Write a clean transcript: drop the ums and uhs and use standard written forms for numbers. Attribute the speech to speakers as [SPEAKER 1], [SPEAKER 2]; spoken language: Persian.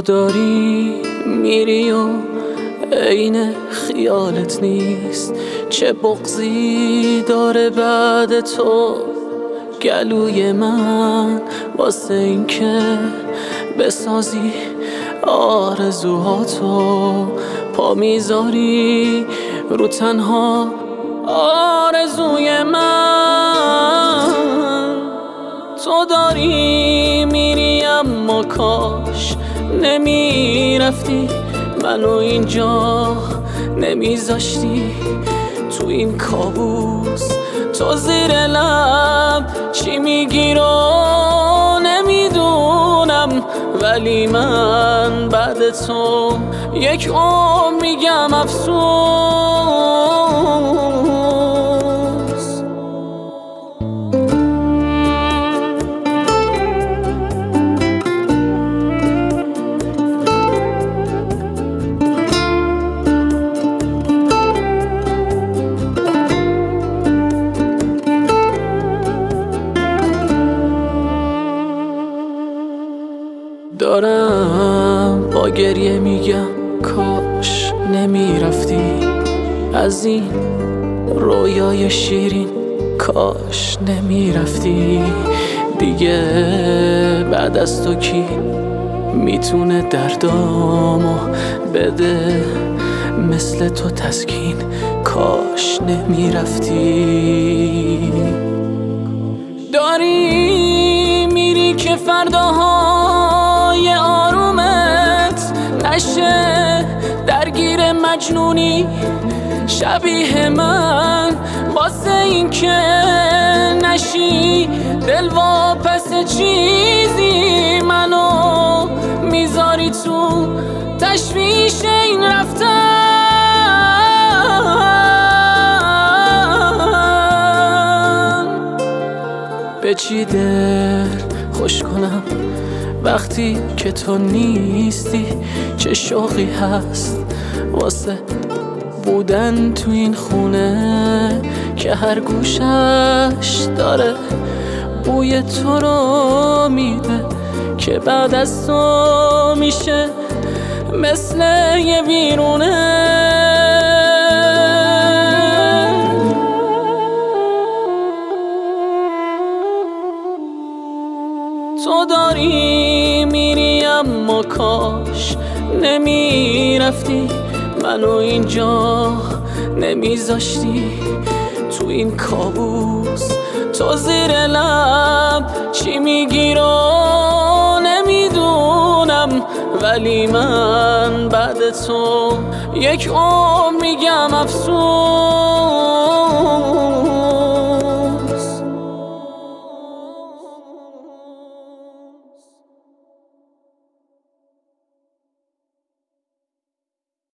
[SPEAKER 1] داری میری و عین خیالت نیست. چه بغضی داره بعد تو گلوی من، واسه این که بسازی آرزوهاتو. پا میذاری رو تنها آرزوی من. تو داری میری اما کاش نمیرفتی، منو اینجا نمیذاشتی. تو این کابوس تو زیر لب چی میگی رو نمیدونم، ولی من بعد تو یک عمر میگم افسوس. دارم با گریه میگم کاش نمیرفتی از این رویای شیرین، کاش نمیرفتی دیگه. بعد از تو کی میتونه دردامو بده مثل تو تسکین، کاش نمیرفتی. داری میری که فرداهای آرومت نشه درگیر مجنونی شبیه من، واسه این که نشی دلواپس چیزی. منو میذاری تو تشویش این رفتن. به چی دل خوش کنم وقتی که تو نیستی؟ چه شوقی هست واسه بودن تو این خونه که هر گوشش داره بوی تو رو میده، که بعد از تو میشه مثل یه ویرونه. تو داری میری اما کاش نمیرفتی، منو اینجا نمیذاشتی. تو این کابوس تو زیر لب چی میگی رو نمیدونم، ولی من بعد تو یک عمر میگم افسوس.